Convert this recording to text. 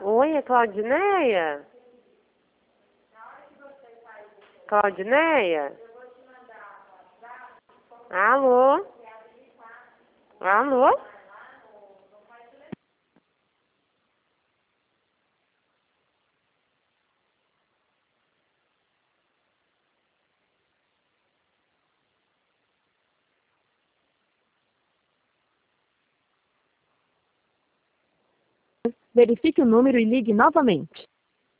Oi, é Claudineia? Claudineia? Alô? Alô? Verifique o número e ligue novamente.